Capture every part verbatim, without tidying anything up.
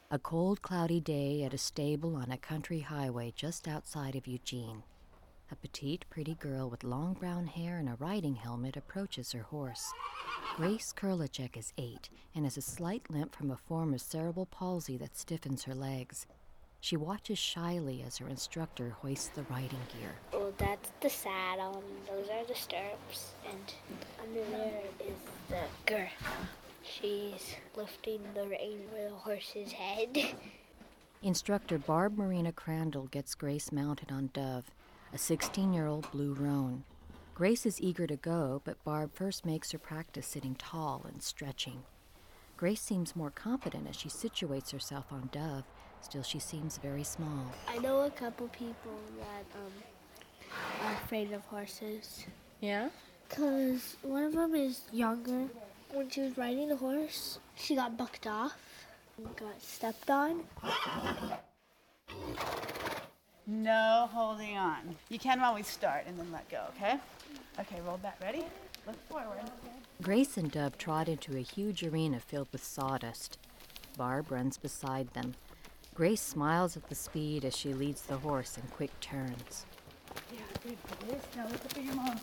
A cold, cloudy day at a stable on a country highway just outside of Eugene. A petite, pretty girl with long brown hair and a riding helmet approaches her horse. Grace Kurlichek is eight and has a slight limp from a form of cerebral palsy that stiffens her legs. She watches shyly as her instructor hoists the riding gear. Well, that's the saddle, and those are the stirrups, and under there is the girth. She's lifting the rein over the horse's head. Instructor Barb Marina Crandall gets Grace mounted on Dove, a sixteen-year-old blue roan. Grace is eager to go, but Barb first makes her practice sitting tall and stretching. Grace seems more confident as she situates herself on Dove, still she seems very small. I know a couple people that um, are afraid of horses. Yeah? Because one of them is younger. When she was riding the horse, she got bucked off and got stepped on. No holding on. You can always start and then let go, okay? Okay, roll back. Ready? Look forward. Grace and Dove trot into a huge arena filled with sawdust. Barb runs beside them. Grace smiles at the speed as she leads the horse in quick turns. Yeah, good for this. Now look up at your mom.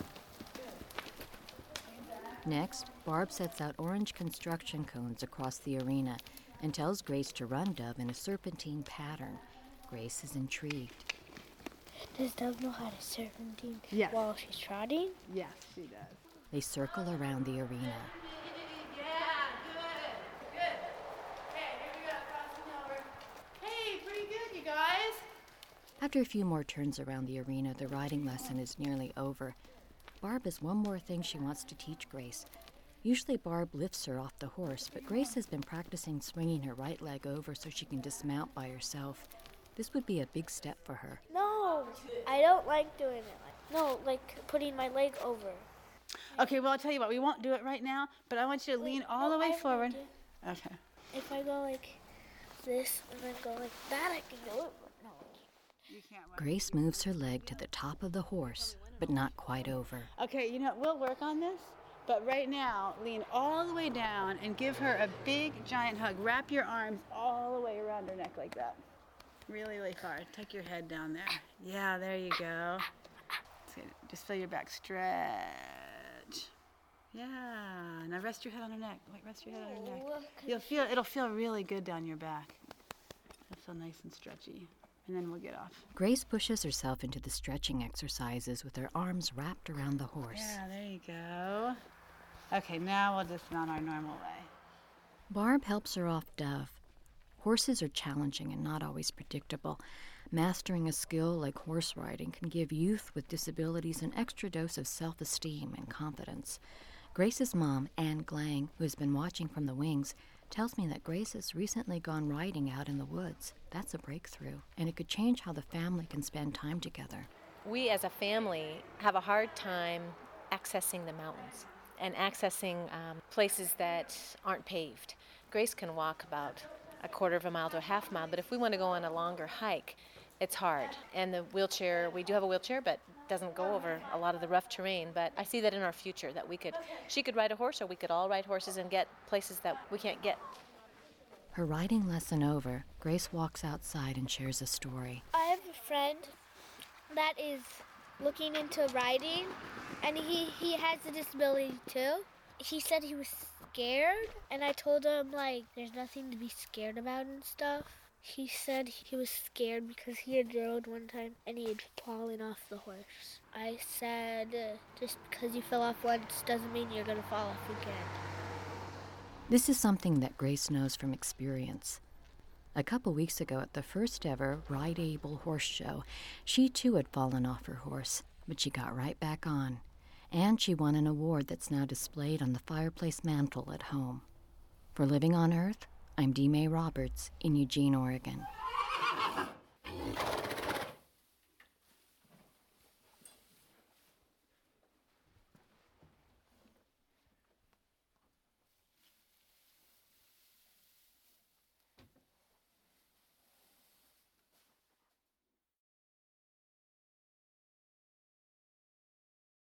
Next, Barb sets out orange construction cones across the arena and tells Grace to run Dove in a serpentine pattern. Grace is intrigued. Does Dove know how to serpentine Yes. while she's trotting? Yes, she does. They circle around the arena. Yeah, good, good. Okay, here we go, crossing over. Hey, pretty good, you guys. After a few more turns around the arena, the riding lesson is nearly over. Barb has one more thing she wants to teach Grace. Usually Barb lifts her off the horse, but Grace has been practicing swinging her right leg over so she can dismount by herself. This would be a big step for her. No, I don't like doing it. No, like putting my leg over. Okay, well, I'll tell you what, we won't do it right now, but I want you to Wait, lean all no, the way I have forward. an idea. Okay. If I go like this and then go like that, I can do it. But no. You can't. Grace moves her leg to the top of the horse, but not quite over. Okay, you know, we'll work on this, but right now, lean all the way down and give her a big, giant hug. Wrap your arms all the way around her neck like that. Really, really far. Tuck your head down there. Yeah, there you go. Just feel your back stretch. Yeah. Now rest your head on her neck. Wait, rest your head on her neck. You'll feel it'll feel really good down your back. It'll feel nice and stretchy. And then we'll get off. Grace pushes herself into the stretching exercises with her arms wrapped around the horse. Yeah, there you go. Okay, now we'll dismount our normal way. Barb helps her off Dove. Horses are challenging and not always predictable. Mastering a skill like horse riding can give youth with disabilities an extra dose of self-esteem and confidence. Grace's mom, Anne Glang, who has been watching from the wings, tells me that Grace has recently gone riding out in the woods. That's a breakthrough, and it could change how the family can spend time together. We as a family have a hard time accessing the mountains and accessing um, places that aren't paved. Grace can walk about a quarter of a mile to a half mile, but if we want to go on a longer hike, it's hard. And the wheelchair, we do have a wheelchair, but doesn't go over a lot of the rough terrain. But I see that in our future, that we could, she could ride a horse, or we could all ride horses and get places that we can't get. Her riding lesson over, Grace walks outside and shares a story. I have a friend that is looking into riding, and he, he has a disability too. He said he was scared, and I told him, like, there's nothing to be scared about and stuff. He said he was scared because he had rode one time and he had fallen off the horse. I said, uh, just because you fell off once doesn't mean you're going to fall off again. This is something that Grace knows from experience. A couple weeks ago at the first ever Rideable Horse Show, she too had fallen off her horse, but she got right back on. And she won an award that's now displayed on the fireplace mantel at home. For Living on Earth, I'm Dee Mae Roberts in Eugene, Oregon.